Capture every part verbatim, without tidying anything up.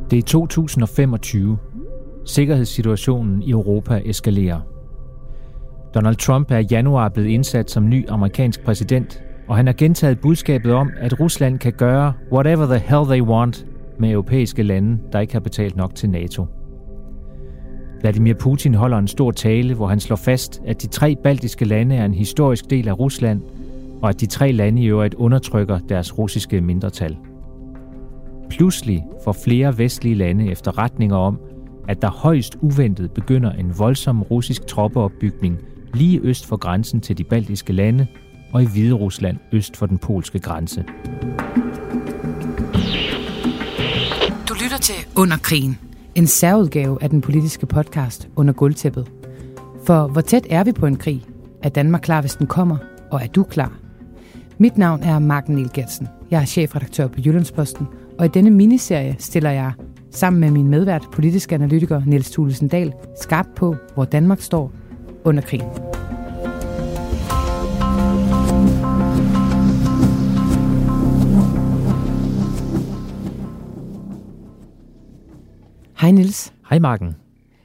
Det er to tusind og femogtyve. Sikkerhedssituationen i Europa eskalerer. Donald Trump er i januar blevet indsat som ny amerikansk præsident, og han har gentaget budskabet om, at Rusland kan gøre whatever the hell they want med europæiske lande, der ikke har betalt nok til NATO. Vladimir Putin holder en stor tale, hvor han slår fast, at de tre baltiske lande er en historisk del af Rusland, og at de tre lande i øvrigt undertrykker deres russiske mindretal. Pludselig får flere vestlige lande efterretninger om, at der højst uventet begynder en voldsom russisk troppeopbygning lige øst for grænsen til de baltiske lande og i Hviderusland øst for den polske grænse. Du lytter til Under krigen, en særudgave af den politiske podcast Under gulvtæppet. For hvor tæt er vi på en krig? Er Danmark klar, hvis den kommer? Og er du klar? Mit navn er Marken Niel Gertsen. Jeg er chefredaktør på Jyllandsposten, og i denne miniserie stiller jeg sammen med min medvært, politisk analytiker Niels Thulesen Dahl, skarpt på, hvor Danmark står under krigen. Hej Niels. Hej Marken.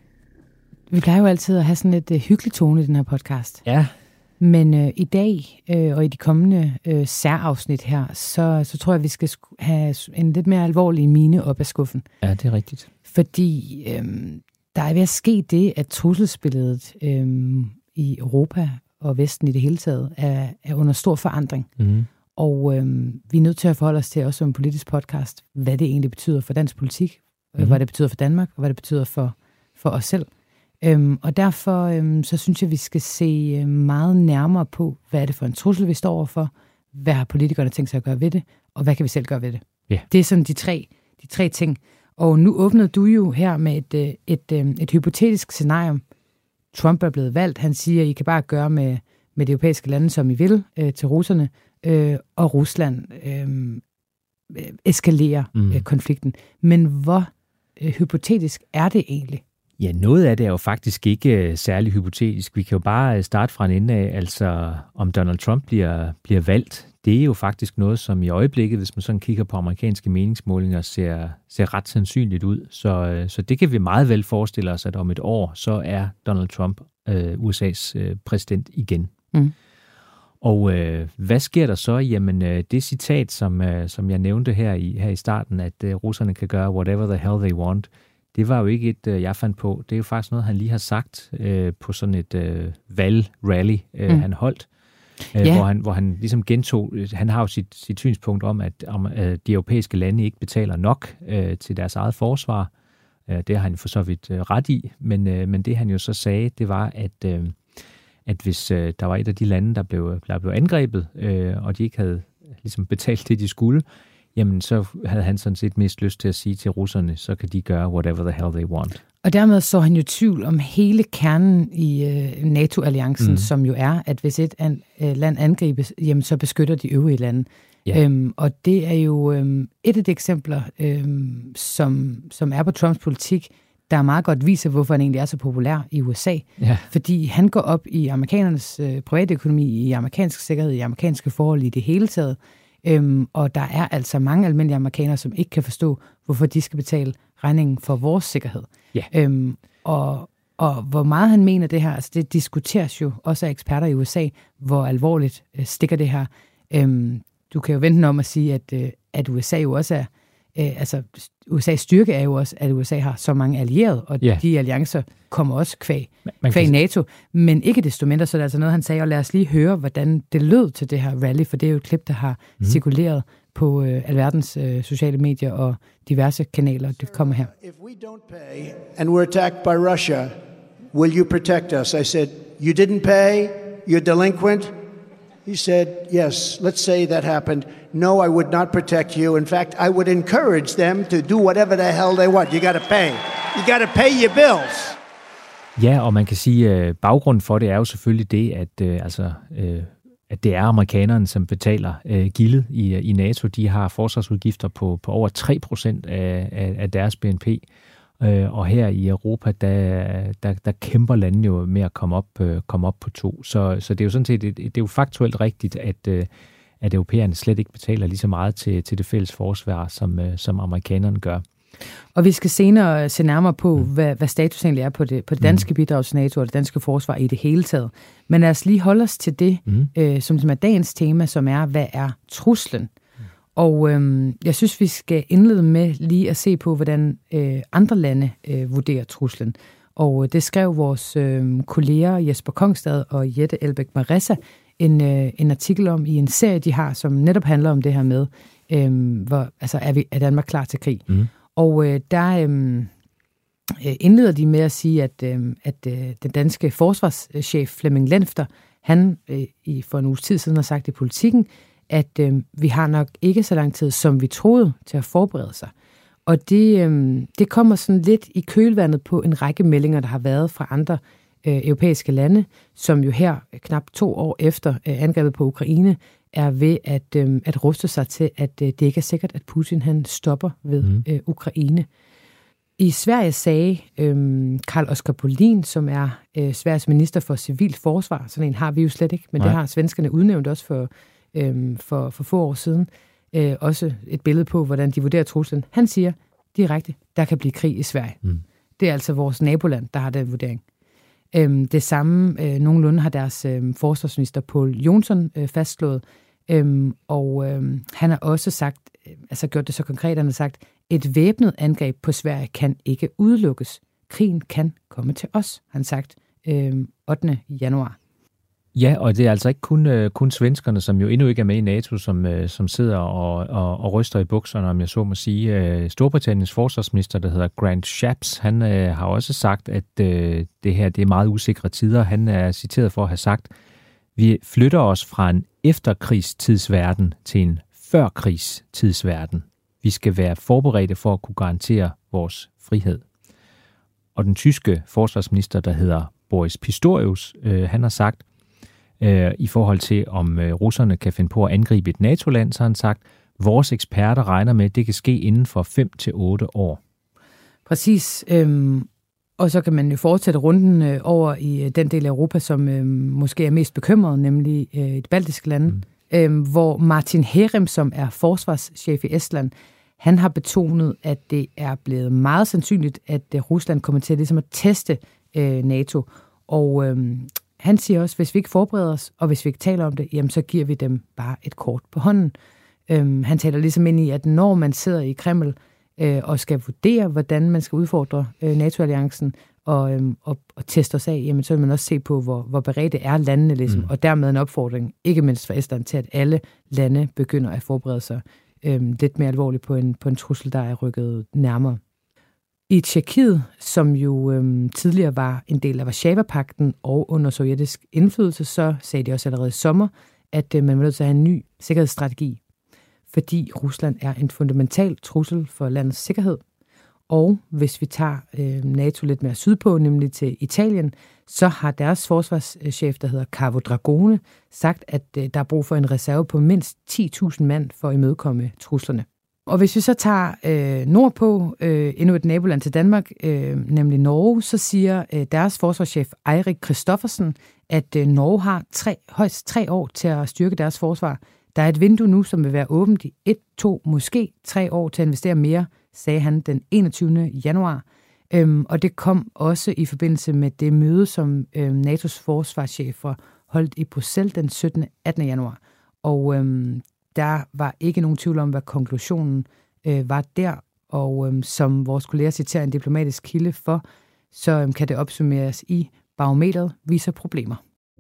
Vi plejer jo altid at have sådan et uh, hyggeligt tone i den her podcast. Ja. Men øh, i dag øh, og i de kommende øh, særafsnit her, så, så tror jeg, vi skal have en lidt mere alvorlig mine op af skuffen. Ja, det er rigtigt. Fordi øh, der er ved at ske det, at trusselsbilledet øh, i Europa og Vesten i det hele taget er, er under stor forandring. Mm. Og øh, vi er nødt til at forholde os til, også som en politisk podcast, hvad det egentlig betyder for dansk politik, mm. hvad det betyder for Danmark, og hvad det betyder for, for os selv. Øhm, og derfor øhm, så synes jeg, vi skal se øhm, meget nærmere på, hvad er det for en trussel, vi står overfor, hvad har politikerne tænkt sig at gøre ved det, og hvad kan vi selv gøre ved det. Yeah. Det er sådan de tre, de tre ting. Og nu åbnede du jo her med et, et, et, et, et hypotetisk scenarium. Trump er blevet valgt. Han siger, I kan bare gøre med, med de europæiske lande, som I vil, øh, til russerne, øh, og Rusland øh, eskalerer mm. øh, konflikten. Men hvor øh, hypotetisk er det egentlig? Ja, noget af det er jo faktisk ikke særlig hypotetisk. Vi kan jo bare starte fra en ende af, altså om Donald Trump bliver, bliver valgt. Det er jo faktisk noget, som i øjeblikket, hvis man sådan kigger på amerikanske meningsmålinger, ser, ser ret sandsynligt ud. Så, så det kan vi meget vel forestille os, at om et år, så er Donald Trump øh, U S A's øh, præsident igen. Mm. Og øh, hvad sker der så? Jamen øh, det citat, som, øh, som jeg nævnte her i, her i starten, at øh, russerne kan gøre whatever the hell they want, det var jo ikke et, jeg fandt på. Det er jo faktisk noget, han lige har sagt øh, på sådan et øh, valgrally, øh, mm. han holdt, øh, yeah. hvor, han, hvor han ligesom gentog, han har jo sit, sit synspunkt om, at om, øh, de europæiske lande ikke betaler nok øh, til deres eget forsvar. Øh, det har han for så vidt øh, ret i, men, øh, men det han jo så sagde, det var, at, øh, at hvis øh, der var et af de lande, der blev, der blev angrebet, øh, og de ikke havde ligesom betalt det, de skulle, jamen så havde han sådan set mest lyst til at sige til russerne, så kan de gøre whatever the hell they want. Og dermed så han jo tvivl om hele kernen i øh, NATO-alliancen, mm. som jo er, at hvis et an, øh, land angribes, jamen så beskytter de øvrige lande. Ja. Øhm, og det er jo øhm, et af de eksempler, øhm, som, som er på Trumps politik, der meget godt viser, hvorfor han egentlig er så populær i U S A. Ja. Fordi han går op i amerikanernes øh, privatøkonomi, i amerikansk sikkerhed, i amerikanske forhold i det hele taget. Øhm, og der er altså mange almindelige amerikanere, som ikke kan forstå, hvorfor de skal betale regningen for vores sikkerhed. Yeah. Øhm, og, og hvor meget han mener det her, altså det diskuteres jo også af eksperter i U S A, hvor alvorligt øh, stikker det her. Øhm, du kan jo vente om at sige, at, øh, at U S A jo også er, øh, altså U S A's styrke er jo også, at U S A har så mange allierede, og yeah. de alliancer kommer også kvæg, kvæg kan... NATO, men ikke desto mindre, så er det altså noget, han sagde, og lad os lige høre, hvordan det lød til det her rally, for det er jo et klip, der har mm. cirkuleret på øh, alverdens øh, sociale medier og diverse kanaler. Det kommer her. If we don't pay, and we're attacked by Russia, will you protect us? I said, you didn't pay, you're delinquent. He said, yes, let's say that happened. No, I would not protect you. In fact, I would encourage them to do whatever the hell they want. You got to pay. You got to pay your bills. Ja, og man kan sige, at baggrunden for det er jo selvfølgelig det, at, øh, altså, øh, at det er amerikanerne, som betaler øh, gildet i, i NATO. De har forsvarsudgifter på, på over tre procent af, af, af deres B N P. Øh, og her i Europa, der, der, der kæmper landene jo med at komme op, øh, komme op på to. Så, så det er jo sådan set, det, det er jo faktuelt rigtigt, at, øh, at europæerne slet ikke betaler lige så meget til, til det fælles forsvar, som, øh, som amerikanerne gør. Og vi skal senere se nærmere på, mm. hvad, hvad status egentlig er på det, på det danske mm. bidrag til NATO og det danske forsvar i det hele taget. Men lad os lige holde os til det, mm. øh, som, som er dagens tema, som er, hvad er truslen? Mm. Og øh, jeg synes, vi skal indlede med lige at se på, hvordan øh, andre lande øh, vurderer truslen. Og øh, det skrev vores øh, kolleger Jesper Kongstad og Jette Elbæk Maressa en, øh, en artikel om i en serie, de har, som netop handler om det her med, øh, hvor, altså, er, vi, er Danmark klar til krig? Mm. Og øh, der øh, indleder de med at sige, at, øh, at øh, den danske forsvarschef Flemming Lenfter, han øh, i, for en uges tid siden har sagt i Politikken, at øh, vi har nok ikke så lang tid, som vi troede, til at forberede sig. Og det, øh, det kommer sådan lidt i kølvandet på en række meldinger, der har været fra andre øh, europæiske lande, som jo her knap to år efter øh, angrebet på Ukraine, er ved at, øh, at ruste sig til, at øh, det ikke er sikkert, at Putin han stopper ved mm. øh, Ukraine. I Sverige sagde øh, Carl Oskar Bolin, som er øh, Sveriges minister for civilt forsvar, sådan en har vi jo slet ikke, men Nej. Det har svenskerne udnævnt også for, øh, for, for få år siden, øh, også et billede på, hvordan de vurderer truslen. Han siger direkte, der kan blive krig i Sverige. Mm. Det er altså vores naboland, der har den vurdering. Øhm, det samme øh, nogenlunde har deres øh, forsvarsminister Poul Jonsson øh, fastslået, øhm, og øh, han har også sagt, øh, altså gjort det så konkret, han har sagt, et væbnet angreb på Sverige kan ikke udelukkes. Krigen kan komme til os, han sagt øh, ottende januar. Ja, og det er altså ikke kun, øh, kun svenskerne, som jo endnu ikke er med i NATO, som, øh, som sidder og, og, og ryster i bukserne, om jeg så må sige. Øh, Storbritanniens forsvarsminister, der hedder Grant Shapps, han øh, har også sagt, at øh, det her det er meget usikre tider. Han er citeret for at have sagt, vi flytter os fra en efterkrigstidsverden til en førkrigstidsverden. Vi skal være forberedte for at kunne garantere vores frihed. Og den tyske forsvarsminister, der hedder Boris Pistorius, øh, han har sagt, i forhold til, om russerne kan finde på at angribe et NATO-land, så har han sagt, vores eksperter regner med, at det kan ske inden for fem til otte år. Præcis. Øhm, og så kan man jo fortsætte runden øh, over i den del af Europa, som øh, måske er mest bekymret, nemlig øh, de baltiske lande, mm. øh, hvor Martin Herem, som er forsvarschef i Estland, han har betonet, at det er blevet meget sandsynligt, at øh, Rusland kommer til ligesom at teste øh, NATO. Og øh, han siger også, hvis vi ikke forbereder os, og hvis vi ikke taler om det, jamen så giver vi dem bare et kort på hånden. Øhm, han taler ligesom ind i, at når man sidder i Kreml øh, og skal vurdere, hvordan man skal udfordre øh, NATO-alliancen og, øhm, og, og teste os af, jamen så vil man også se på, hvor, hvor beredte er landene, ligesom, mm. og dermed en opfordring, ikke mindst for Estland, til at alle lande begynder at forberede sig øhm, lidt mere alvorligt på en, på en trussel, der er rykket nærmere. I Tjekkiet, som jo øhm, tidligere var en del af Warszawa-pakten og under sovjetisk indflydelse, så sagde de også allerede i sommer, at øh, man var nødt til at have en ny sikkerhedsstrategi, fordi Rusland er en fundamental trussel for landets sikkerhed. Og hvis vi tager øh, NATO lidt mere sydpå, nemlig til Italien, så har deres forsvarschef, der hedder Carlo Dragone, sagt, at øh, der er brug for en reserve på mindst ti tusind mand for at imødekomme truslerne. Og hvis vi så tager øh, nordpå, øh, endnu et naboland til Danmark, øh, nemlig Norge, så siger øh, deres forsvarschef Eirik Kristoffersen, at øh, Norge har tre, højst tre år til at styrke deres forsvar. Der er et vindue nu, som vil være åbent i et, to, måske tre år til at investere mere, sagde han den enogtyvende januar. Øhm, og det kom også i forbindelse med det møde, som øh, N A T O's forsvarschefer holdt i Bruxelles den syttende og attende januar. Og øhm, der var ikke nogen tvivl om, hvad konklusionen øh, var der, og øh, som vores kolleger citerer en diplomatisk kilde for, så øh, kan det opsummeres i, barometret viser problemer.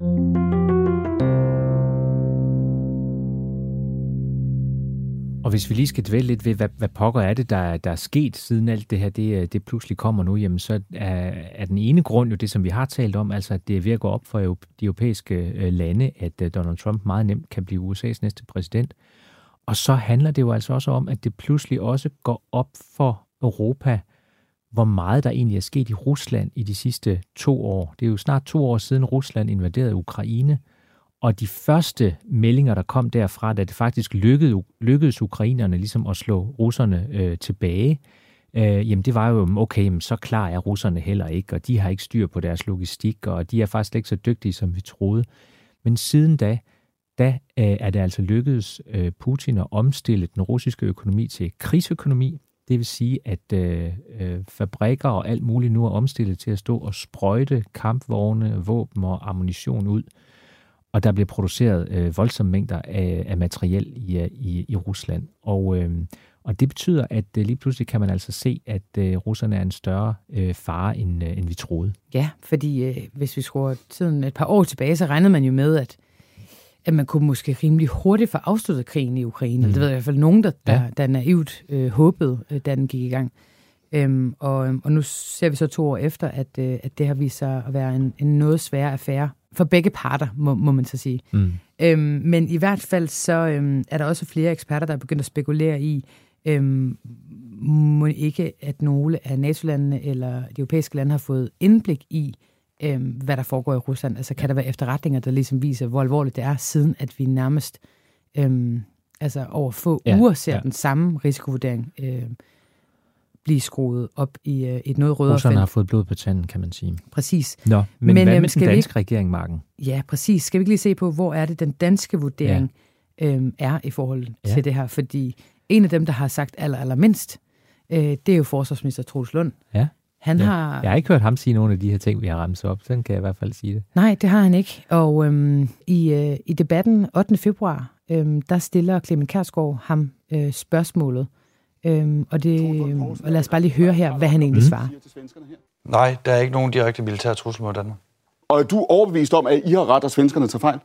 Og hvis vi lige skal dvæle lidt ved, hvad, hvad pokker er det, der, der er sket, siden alt det her, det, det pludselig kommer nu, jamen så er, er den ene grund jo det, som vi har talt om, altså at det er ved at gå op for de europæiske lande, at Donald Trump meget nemt kan blive U S A's næste præsident. Og så handler det jo altså også om, at det pludselig også går op for Europa, hvor meget der egentlig er sket i Rusland i de sidste to år. Det er jo snart to år siden Rusland invaderede Ukraine, og de første meldinger, der kom derfra, da det faktisk lykkedes, lykkedes ukrainerne ligesom at slå russerne øh, tilbage, øh, jamen det var jo, okay, jamen så klar er russerne heller ikke, og de har ikke styr på deres logistik, og de er faktisk ikke så dygtige, som vi troede. Men siden da, da øh, er det altså lykkedes øh, Putin at omstille den russiske økonomi til krigsøkonomi. Det vil sige, at øh, øh, fabrikker og alt muligt nu er omstillet til at stå og sprøjte kampvogne, våben og ammunition ud. Og der bliver produceret øh, voldsomme mængder af, af materiel i, i, i Rusland. Og, øh, og det betyder, at øh, lige pludselig kan man altså se, at øh, russerne er en større øh, fare, end, øh, end vi troede. Ja, fordi øh, hvis vi skruer tiden et par år tilbage, så regnede man jo med, at, at man kunne måske rimelig hurtigt få afsluttet krigen i Ukraine. Mm. Det ved jeg i hvert fald nogen, der, der, der naivt øh, håbede, øh, da den gik i gang. Øhm, og, og nu ser vi så to år efter, at, øh, at det har vist sig at være en, en noget sværere affære for begge parter, må, må man så sige. Mm. Øhm, men i hvert fald så øhm, er der også flere eksperter, der er begyndt at spekulere i, øhm, må ikke, at nogle af NATO-landene eller de europæiske lande har fået indblik i, øhm, hvad der foregår i Rusland. Altså kan der være efterretninger, der ligesom viser, hvor alvorligt det er, siden at vi nærmest øhm, altså over få ja, uger ser ja. den samme risikovurdering øhm, blive skruet op i øh, et noget rødere Russerne felt. har fået blod på tanden, kan man sige. Præcis. Nå, men, men hvad med den danske ikke... regering, Marken? Ja, præcis. Skal vi ikke lige se på, hvor er det, den danske vurdering ja. øhm, er i forhold ja. til det her? Fordi en af dem, der har sagt aller, aller mindst, øh, det er jo forsvarsminister Troels Lund. Ja. Han ja. har... Jeg har ikke hørt ham sige nogle af de her ting, vi har ramt op. Sådan kan jeg i hvert fald sige det. Nej, det har han ikke. Og øhm, i, øh, i debatten ottende februar, øhm, der stiller Clement Kjærsgaard ham øh, spørgsmålet. Øhm, og, det, og lad os bare lige høre her, hvad han egentlig svarer. Nej, der er ikke nogen direkte militær trussel mod Danmark. Og er du overbevist om, at I har ret, og svenskerne tager fejl?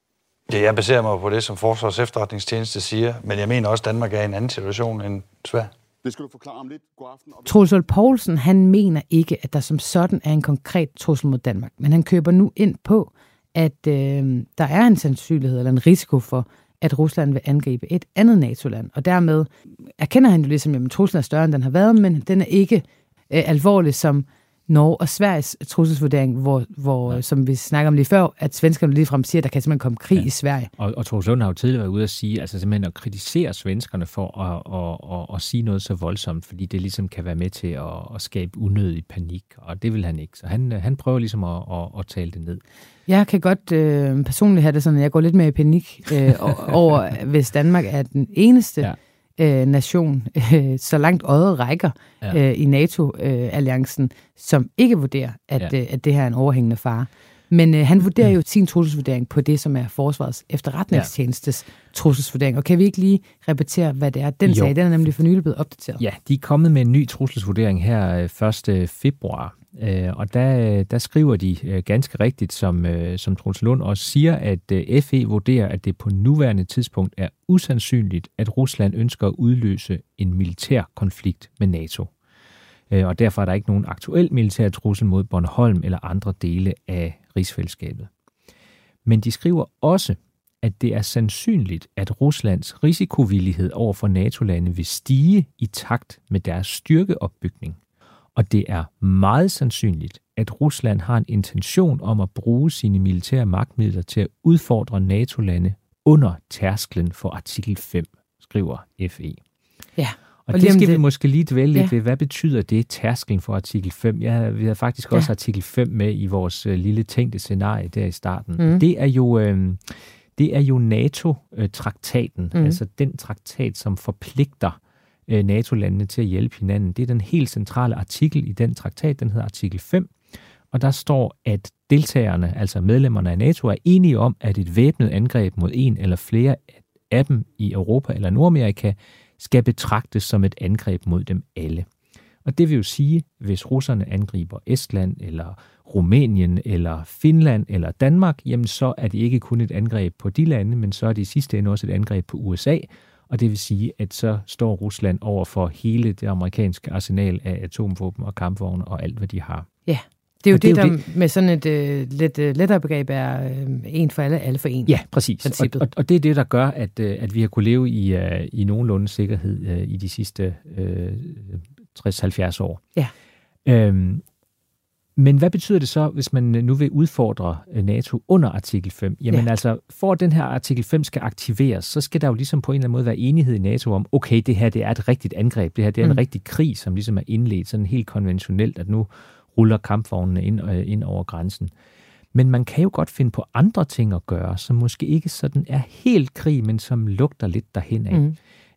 Ja, jeg baserer mig på det, som Forsvars Efterretningstjeneste siger, men jeg mener også, at Danmark er i en anden situation end Sverige. Det skal du forklare om lidt. God aften. Troels Lund Poulsen, han mener ikke, at der som sådan er en konkret trussel mod Danmark, men han køber nu ind på, at øh, der er en sandsynlighed eller en risiko for, at Rusland vil angribe et andet NATO-land. Og dermed erkender han jo ligesom, at truslen er større, end den har været, men den er ikke øh, alvorlig som Norge og Sveriges trusselsvurdering, hvor, hvor ja. som vi snakker om lige før, at svenskerne ligefrem siger, at der kan simpelthen komme krig ja. i Sverige. Og, og Troels Lund har jo tidligere været ude at sige, altså simpelthen at kritisere svenskerne for at, at, at, at sige noget så voldsomt, fordi det ligesom kan være med til at, at skabe unødig panik, og det vil han ikke. Så han, han prøver ligesom at, at, at tale det ned. Jeg kan godt øh, personligt have det sådan, at jeg går lidt mere i panik øh, over, hvis Danmark er den eneste ja. øh, nation, øh, så langt øjet rækker ja. øh, i NATO-alliancen, øh, som ikke vurderer, at, ja. øh, at det her er en overhængende fare. Men øh, han vurderer jo sin trusselsvurdering på det, som er Forsvarets Efterretningstjenestes ja. trusselsvurdering. Og kan vi ikke lige repetere, hvad det er? Den sag, den er nemlig for nylig blevet opdateret. Ja, de er kommet med en ny trusselsvurdering her første februar. Og der, der skriver de ganske rigtigt, som, som Troels Lund også siger, at F E vurderer, at det på nuværende tidspunkt er usandsynligt, at Rusland ønsker at udløse en militær konflikt med NATO. Og derfor er der ikke nogen aktuel militær trussel mod Bornholm eller andre dele af rigsfællesskabet. Men de skriver også, at det er sandsynligt, at Ruslands risikovillighed over for NATO-lande vil stige i takt med deres styrkeopbygning. Og det er meget sandsynligt, at Rusland har en intention om at bruge sine militære magtmidler til at udfordre NATO-lande under tærsklen for artikel fem, skriver F E. Ja. Og, og det skal det... vi måske lige dvæle lidt ja. ved. Hvad betyder det, tærsklen for artikel fem? Ja, vi har faktisk også ja. artikel fem med i vores uh, lille tænkte scenarie der i starten. Mm. Det er jo... Øh, det er jo NATO-traktaten, mm. altså den traktat, som forpligter NATO-landene til at hjælpe hinanden. Det er den helt centrale artikel i den traktat, den hedder artikel fem, og der står, at deltagerne, altså medlemmerne af NATO, er enige om, at et væbnet angreb mod en eller flere af dem i Europa eller Nordamerika skal betragtes som et angreb mod dem alle. Og det vil jo sige, hvis russerne angriber Estland eller Rumænien eller Finland eller Danmark, jamen så er det ikke kun et angreb på de lande, men så er det i sidste ende også et angreb på U S A, og det vil sige, at så står Rusland over for hele det amerikanske arsenal af atomvåben og kampvogne og alt, hvad de har. Ja, det er jo det, det, er jo der det, med sådan et uh, lidt uh, lettere begreb er uh, en for alle, alle for en. Ja, præcis. Og, og, og det er det, der gør, at, uh, at vi har kunnet leve i, uh, i nogenlunde sikkerhed uh, i de sidste uh, tres til halvfjerds år. Ja. Øhm, Men hvad betyder det så, hvis man nu vil udfordre NATO under artikel fem? Jamen ja. altså, for at den her artikel fem skal aktiveres, så skal der jo ligesom på en eller anden måde være enighed i NATO om, okay, det her det er et rigtigt angreb, det her det er mm. en rigtig krig, som ligesom er indledt sådan helt konventionelt, at nu ruller kampvognene ind, øh, ind over grænsen. Men man kan jo godt finde på andre ting at gøre, som måske ikke sådan er helt krig, men som lugter lidt derhen af. Mm.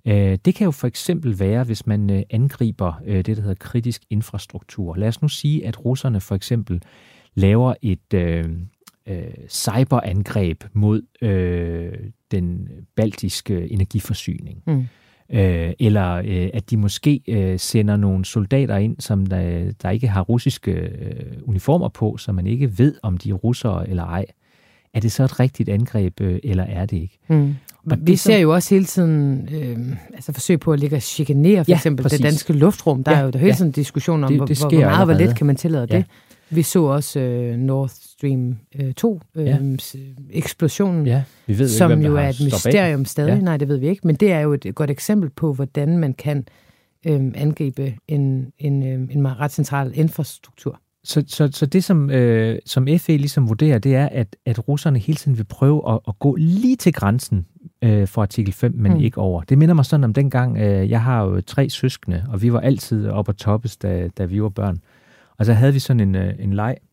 Øh, det kan jo for eksempel være, hvis man øh, angriber øh, det, der hedder kritisk infrastruktur. Lad os nu sige, at russerne for eksempel laver et øh, øh, cyberangreb mod øh, den baltiske energiforsyning. Mm. Øh, eller øh, at de måske øh, sender nogle soldater ind, som der, der ikke har russiske øh, uniformer på, så man ikke ved, om de er russere eller ej. Er det så et rigtigt angreb, øh, eller er det ikke? Mm. Vi ser jo også hele tiden øh, altså forsøg på at ligge og chikanere, for ja, eksempel præcis. Det danske luftrum. Der ja, er jo der hele ja. tiden en diskussion om, det, det hvor, hvor meget og hvor lidt kan man tillade ja. det. Vi så også øh, Nord Stream øh, to, øh, ja. eksplosionen, ja. vi ved som ikke, jo er et mysterium stadig. Ja. Nej, det ved vi ikke. Men det er jo et godt eksempel på, hvordan man kan øh, angribe en, en, øh, en ret central infrastruktur. Så, så, så det, som, øh, som F E ligesom vurderer, det er, at, at russerne hele tiden vil prøve at, at gå lige til grænsen øh, for artikel fem, men mm. ikke over. Det minder mig sådan om dengang, øh, jeg har jo tre søskende, og vi var altid oppe og toppes, da, da vi var børn. Og så havde vi sådan en, øh, en leg.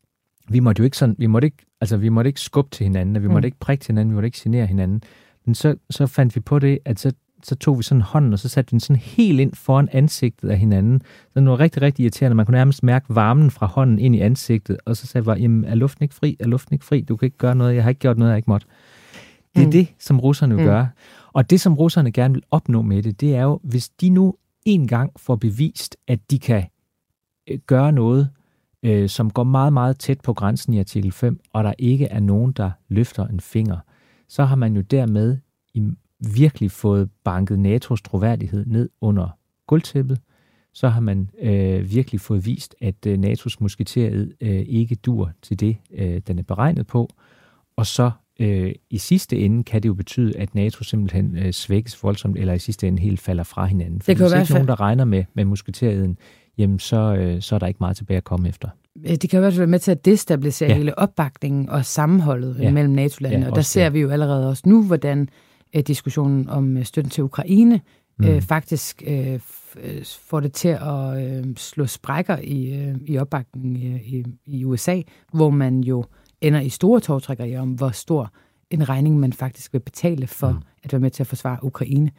Vi måtte jo ikke sådan, vi måtte ikke, altså vi måtte ikke skubbe til hinanden, og vi måtte mm. ikke prikke til hinanden, vi måtte ikke genere hinanden. Men så, så fandt vi på det, at så så tog vi sådan hånden, og så satte vi den sådan helt ind foran ansigtet af hinanden. Så det var rigtig, rigtig irriterende. Man kunne nærmest mærke varmen fra hånden ind i ansigtet, og så sagde jeg, jamen, er luften ikke fri? Er luften ikke fri? Du kan ikke gøre noget. Jeg har ikke gjort noget, jeg ikke måtte. Det er mm. det, som russerne vil mm. gøre. Og det, som russerne gerne vil opnå med det, det er jo, hvis de nu en gang får bevist, at de kan øh, gøre noget, øh, som går meget, meget tæt på grænsen i artikel fem, og der ikke er nogen, der løfter en finger, så har man jo dermed i virkelig fået banket N A T O's troværdighed ned under gulvtæppet, så har man øh, virkelig fået vist, at øh, N A T O's musketeriet øh, ikke dur til det, øh, den er beregnet på. Og så øh, i sidste ende kan det jo betyde, at NATO simpelthen øh, svækkes voldsomt, eller i sidste ende helt falder fra hinanden. For hvis ikke nogen, der regner med, med musketeriet, jamen så, øh, så er der ikke meget tilbage at komme efter. Det kan jo i hvert fald være med til at destabilisere ja. hele opbakningen og sammenholdet ja. mellem NATO-landene. Ja, og der ser det. vi jo allerede også nu, hvordan diskussionen om støtten til Ukraine mm. øh, faktisk øh, får det til at øh, slå sprækker i, øh, i opbakningen i, i, i U S A, hvor man jo ender i store tårtrækkeri om, hvor stor en regning man faktisk vil betale for mm. at være med til at forsvare Ukraine.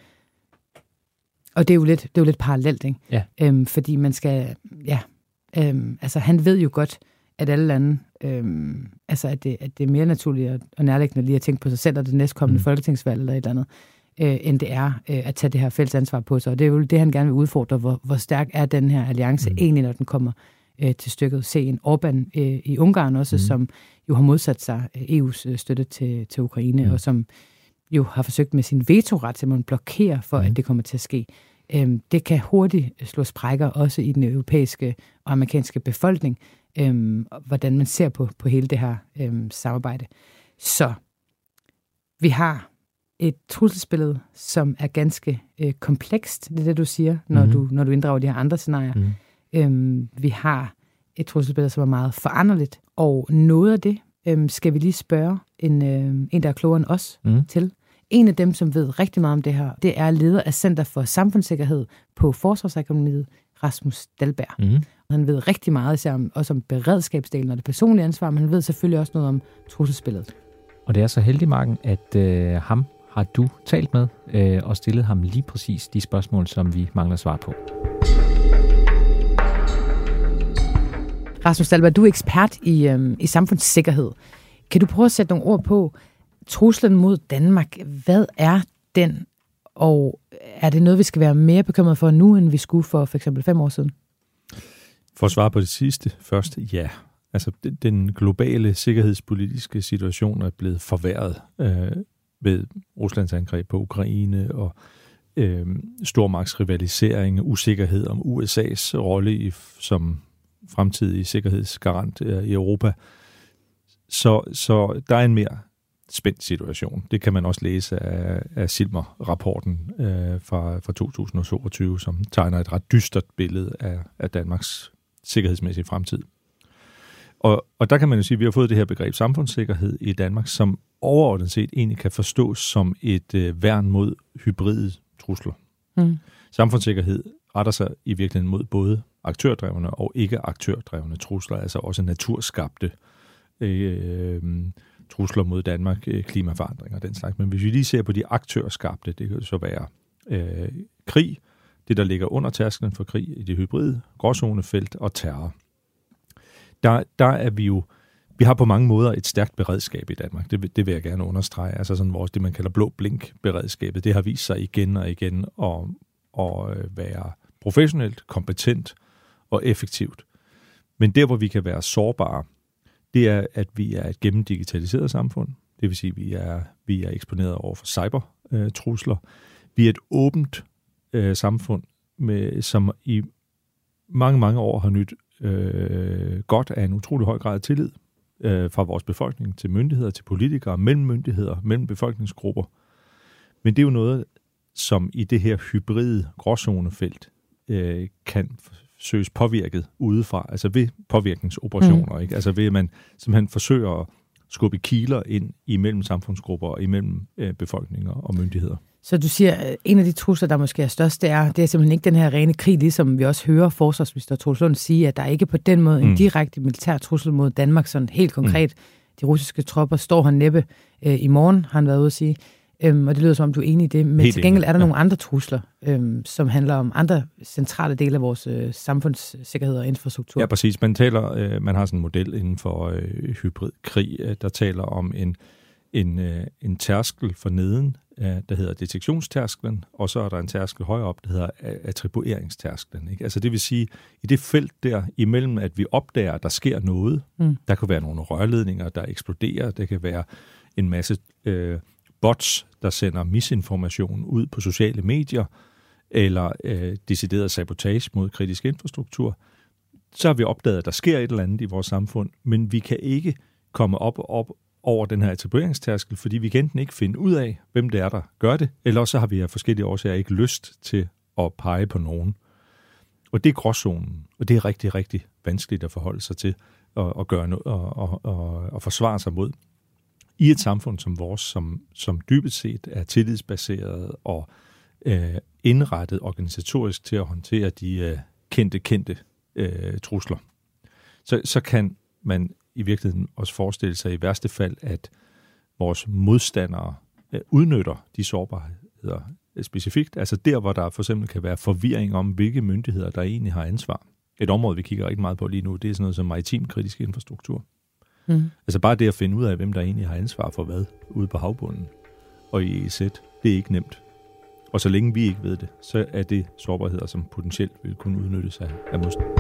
Og det er jo lidt, det er jo lidt parallelt, ikke? Ja. Øhm, fordi man skal, ja, øhm, altså han ved jo godt, at alle lande, øhm, altså at det, at det er mere naturligt og nærliggende lige at tænke på sig selv og det næstkommende mm. folketingsvalg eller et eller andet, øh, end det er øh, at tage det her fælles ansvar på sig. Og det er jo det, han gerne vil udfordre, hvor, hvor stærk er den her alliance mm. egentlig, når den kommer øh, til stykket. Se en Orbán øh, i Ungarn også, mm. som jo har modsat sig E U's støtte til, til Ukraine, mm. og som jo har forsøgt med sin vetoret til at blokere for, mm. at det kommer til at ske. Øhm, det kan hurtigt slå sprækker også i den europæiske og amerikanske befolkning, øhm, hvordan man ser på, på hele det her øhm, samarbejde. Så vi har et trusselsbillede, som er ganske øh, komplekst, det er det, du siger, når, mm. du, når du inddrager de her andre scenarier. Mm. Øhm, vi har et trusselsbillede, som er meget foranderligt, og noget af det øhm, skal vi lige spørge en, øh, en der er klogere end os mm. til. En af dem, som ved rigtig meget om det her, det er leder af Center for Samfundssikkerhed på Forsvarsakademiet, Rasmus Dahlberg. Mm. Han ved rigtig meget, især om, også om beredskabsdelen og det personlige ansvar, men han ved selvfølgelig også noget om trusselsbilledet. Og det er så heldig, Marken, at øh, ham har du talt med øh, og stillet ham lige præcis de spørgsmål, som vi mangler svar på. Rasmus Dahlberg, du er ekspert i, øh, i samfundssikkerhed. Kan du prøve at sætte nogle ord på truslen mod Danmark? Hvad er den, og er det noget, vi skal være mere bekymret for nu, end vi skulle for for eksempel fem år siden? For at svare på det sidste først, ja. Altså, den globale sikkerhedspolitiske situation er blevet forværret øh, ved Ruslands angreb på Ukraine og øh, stormagtsrivalisering, usikkerhed om U S A's rolle i, som fremtidig sikkerhedsgarant øh, i Europa. Så, så der er en mere spændt situation. Det kan man også læse af, af Silmer-rapporten øh, fra, fra to tusind og toogtyve, som tegner et ret dystert billede af, af Danmarks sikkerhedsmæssige fremtid. Og, og der kan man jo sige, at vi har fået det her begreb samfundssikkerhed i Danmark, som overordnet set egentlig kan forstås som et øh, værn mod hybride trusler. Mm. Samfundssikkerhed retter sig i virkeligheden mod både aktørdrevne og ikke-aktørdrevne trusler, altså også naturskabte øh, trusler mod Danmark, klimaforandringer og den slags. Men hvis vi lige ser på de aktørskabte, det kan så være øh, krig, det der ligger under tærsklen for krig i det hybride, gråzonefelt og terror. Der, der er vi jo, vi har på mange måder et stærkt beredskab i Danmark, det, det vil jeg gerne understrege, altså sådan vores, det man kalder blå blink beredskabet, det har vist sig igen og igen at, at være professionelt, kompetent og effektivt. Men der, hvor vi kan være sårbare, det er, at vi er et gennemdigitaliseret samfund. Det vil sige, at vi er, vi er eksponeret over for cybertrusler. Vi er et åbent øh, samfund, med, som i mange, mange år har nyt øh, godt af en utrolig høj grad af tillid øh, fra vores befolkning til myndigheder, til politikere, mellem myndigheder, mellem befolkningsgrupper. Men det er jo noget, som i det her hybride gråzonefelt øh, kan søges påvirket udefra, altså ved påvirkningsoperationer, mm. ikke? Altså ved, at man simpelthen forsøger at skubbe kiler ind imellem samfundsgrupper og imellem øh, befolkninger og myndigheder. Så du siger, at en af de trusler, der måske er størst, det er, det er simpelthen ikke den her rene krig, ligesom vi også hører forsvarsminister Troels Lund sige, at der ikke på den måde en mm. direkte militær trussel mod Danmark, sådan helt konkret. Mm. De russiske tropper står her næppe øh, i morgen, har han været ude at sige. Øhm, og det lyder som om, du er enig i det. Men helt til gengæld er der ja. nogle andre trusler, øhm, som handler om andre centrale dele af vores øh, samfundssikkerhed og infrastruktur. Ja, præcis. Man taler, øh, man har sådan en model inden for øh, hybridkrig, øh, der taler om en, en, øh, en tærskel for neden, øh, der hedder detektionstærsklen, og så er der en tærskel højere op, der hedder attribueringstærsklen. Ikke? Altså det vil sige, i det felt der imellem, at vi opdager, at der sker noget, mm. der kan være nogle rørledninger, der eksploderer, det kan være en masse Øh, bots, der sender misinformation ud på sociale medier, eller øh, decideret sabotage mod kritisk infrastruktur, så har vi opdaget, at der sker et eller andet i vores samfund, men vi kan ikke komme op og op over den her attribueringstærskel, fordi vi kan enten ikke finde ud af, hvem det er, der gør det, eller så har vi af forskellige årsager ikke lyst til at pege på nogen. Og det er gråzonen, og det er rigtig, rigtig vanskeligt at forholde sig til og, og gøre noget og, og, og, og forsvare sig mod. I et samfund som vores, som, som dybest set er tillidsbaseret og øh, indrettet organisatorisk til at håndtere de øh, kendte, kendte øh, trusler, så, så kan man i virkeligheden også forestille sig i værste fald, at vores modstandere øh, udnytter de sårbarheder øh, specifikt. Altså der, hvor der for eksempel kan være forvirring om, hvilke myndigheder, der egentlig har ansvar. Et område, vi kigger rigtig meget på lige nu, det er sådan noget som maritim kritisk infrastruktur. Mm. Altså bare det at finde ud af, hvem der egentlig har ansvar for hvad ude på havbunden og i E Z, det er ikke nemt. Og så længe vi ikke ved det, så er det sårbarheder, som potentielt vil kunne udnyttes af, af modstand.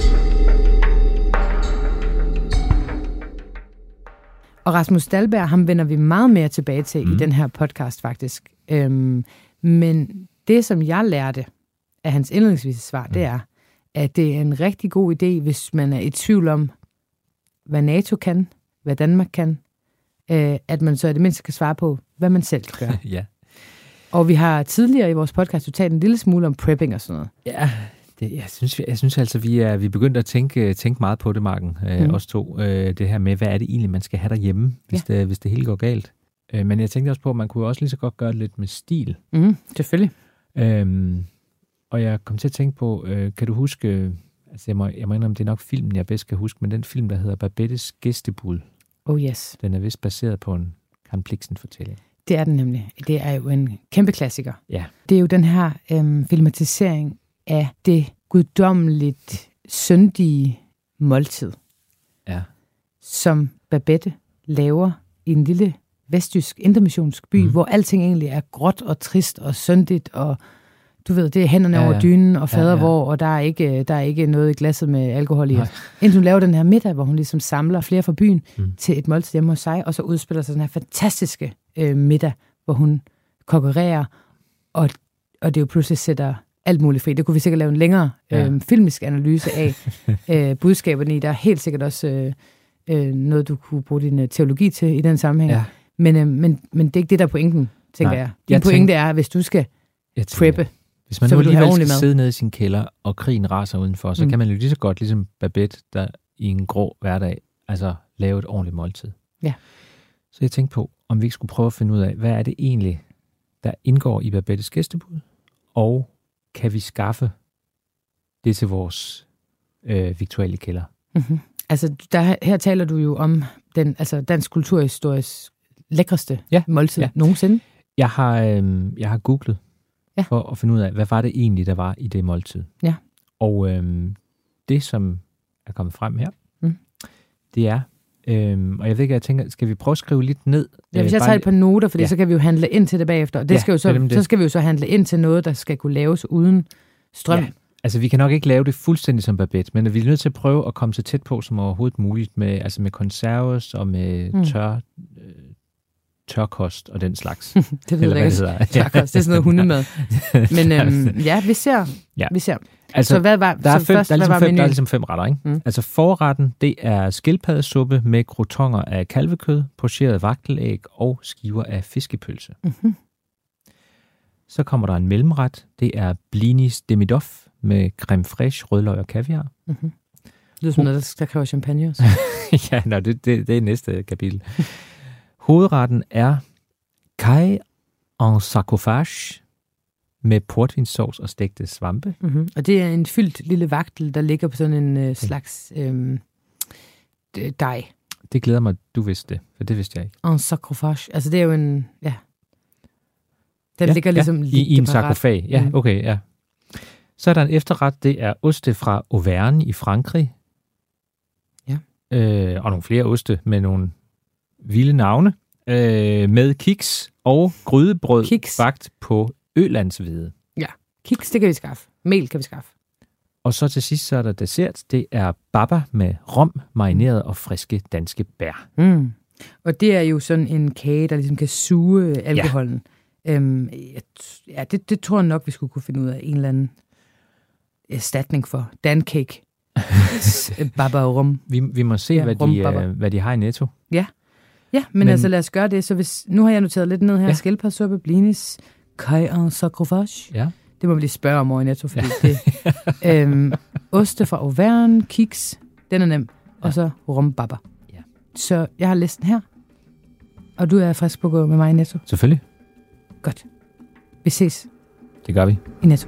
Og Rasmus Dahlberg, ham vender vi meget mere tilbage til mm. i den her podcast faktisk. Øhm, men det, som jeg lærte af hans indledningsvise svar, mm. det er, at det er en rigtig god idé, hvis man er i tvivl om, hvad NATO kan, hvad Danmark kan, øh, at man så i det mindste kan svare på, hvad man selv kan gøre. Ja. Og vi har tidligere i vores podcast talt en lille smule om prepping og sådan noget. Ja, det, jeg, synes, jeg synes altså, vi er, vi er begyndt at tænke, tænke meget på det, Marken, øh, mm. os to. Øh, det her med, hvad er det egentlig, man skal have derhjemme, hvis, ja. det, hvis det hele går galt. Øh, men jeg tænkte også på, at man kunne også lige så godt gøre det lidt med stil. Mm, selvfølgelig. Øhm, og jeg kom til at tænke på, øh, kan du huske, altså jeg må, jeg må indrømme, det er nok filmen, jeg bedst kan huske, men den film, der hedder Babettes gæstebud. Oh yes. Den er vist baseret på en Karen Blixen-fortælling. Det er den nemlig. Det er jo en kæmpe klassiker. Ja. Det er jo den her øhm, filmatisering af det guddommeligt syndige måltid, ja. som Babette laver i en lille vestjysk intermissionsk by, mm. hvor alting egentlig er gråt og trist og syndigt, og du ved, det er hænderne ja, ja. over dynen og fadervor, ja, ja. og der er, ikke, der er ikke noget i glasset med alkohol i. Indtil hun laver den her middag, hvor hun ligesom samler flere fra byen mm. til et måltid hjemme hos sig, og så udspiller sig den her fantastiske øh, middag, hvor hun konkurrerer, og, og det jo pludselig sætter alt muligt fri. Det kunne vi sikkert lave en længere ja. øh, filmisk analyse af øh, budskaberne i. Der er helt sikkert også øh, øh, noget, du kunne bruge din teologi til i den sammenhæng. Ja. Men, øh, men, men det er ikke det, der er pointen, tænker Nej. jeg. Din jeg pointe tænker, er, hvis du skal preppe, hvis man nu alligevel skal sidde nede i sin kælder, og krigen raser udenfor, så mm. kan man jo lige så godt, ligesom Babette, der i en grå hverdag, altså lave et ordentligt måltid. Ja. Så jeg tænkte på, om vi ikke skulle prøve at finde ud af, hvad er det egentlig, der indgår i Babettes gæstebud, og kan vi skaffe det til vores øh, viktuelle kælder? Mm-hmm. Altså, der, her taler du jo om den, altså dansk kulturhistories lækreste ja. måltid ja. nogensinde. Jeg har, øh, jeg har googlet, Ja. For at finde ud af, hvad var det egentlig, der var i det måltid. Ja. Og øhm, det, som er kommet frem her, mm. det er, øhm, og jeg ved ikke, jeg tænker, skal vi prøve at skrive lidt ned? Ja, hvis jeg tager et par noter, fordi ja. så kan vi jo handle ind til det bagefter. Og det ja, skal jo så, det det. så skal vi jo så handle ind til noget, der skal kunne laves uden strøm. Ja. Altså, vi kan nok ikke lave det fuldstændig som Babette, men vi er nødt til at prøve at komme så tæt på som overhovedet muligt, med, altså med konserves og med mm. tør, øh, tørkost og den slags. Det lyder lækkert. Tørkost, det er sådan noget hundemad. Men øhm, ja, vi ser. Ja. Vi ser. Altså, så hvad var, der, er så fem, først, der, er ligesom hvad var fem, der er ligesom fem retter, ikke? Mm. Altså forretten, det er skildpaddesuppe med crotonger af kalvekød, pocheret vagtelæg og skiver af fiskepølse. Mm-hmm. Så kommer der en mellemret, det er blinis demidoff med creme fraiche, rødløg og kaviar. Mm-hmm. Det er sådan noget, der kræver champagne også. Ja, no, det, det, det er næste kapitel. Hovedretten er caille en sarcophage med portvinsauce og stegte svampe. Mm-hmm. Og det er en fyldt lille vagtel, der ligger på sådan en øh, slags øh, dej. Det glæder mig, du vidste det, for det vidste jeg ikke. En sarcophage. Altså det er jo en, ja. Den ja, ligger ligesom ja, i, i en sarkofag. Ja, mm. okay, ja. Så er der en efterret, det er oste fra Auvergne i Frankrig. Ja. Øh, og nogle flere oste med nogle vilde navne. Øh, med kiks og grydebrød kiks. Bagt på ølandshvede. Ja, kiks, det kan vi skaffe. Mel kan vi skaffe. Og så til sidst, så er der dessert. Det er baba med rom, marineret og friske danske bær. Mm. Og det er jo sådan en kage, der ligesom kan suge alkoholen. Ja, øhm, ja det, det tror jeg nok, vi skulle kunne finde ud af en eller anden erstatning for. Dancake. Baba og rom. Vi, vi må se, ja, hvad, de, uh, hvad de har i Netto. Ja. Ja, men, men altså lad os gøre det. Så hvis, nu har jeg noteret lidt ned her. Ja. Skildpaddesuppe, blinis, caille en sarcophage. Ja. Det må vi lige spørge om over i Netto, fordi ja. det... øhm, oste fra Auvergne, kiks, den er nem. Ja. Og så rumbabber. Ja. Så jeg har listen her. Og du er frisk på at gå med mig i Netto? Selvfølgelig. Godt. Vi ses. Det gør vi. I Netto.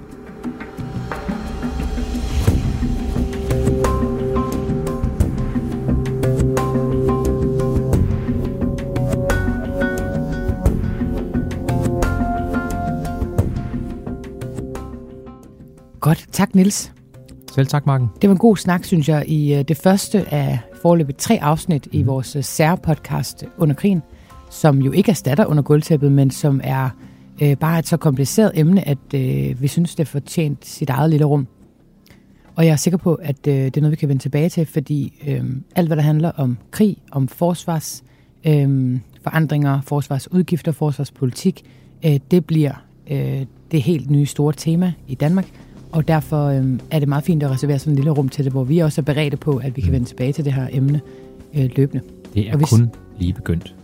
Godt. Tak, Niels. Selv tak, Marken. Det var en god snak, synes jeg, i det første af foreløbet tre afsnit mm. i vores særpodcast Under Krigen, som jo ikke erstatter Under Gulvtæppet, men som er øh, bare et så kompliceret emne, at øh, vi synes, det fortjent sit eget lille rum. Og jeg er sikker på, at øh, det er noget, vi kan vende tilbage til, fordi øh, alt, hvad der handler om krig, om forsvars, øh, forandringer, forsvarsudgifter, forsvarspolitik, øh, det bliver øh, det helt nye store tema i Danmark. Og derfor øh, er det meget fint at reservere sådan en lille rum til det, hvor vi også er beredte på, at vi kan vende tilbage til det her emne øh, løbende. Det er kun lige begyndt.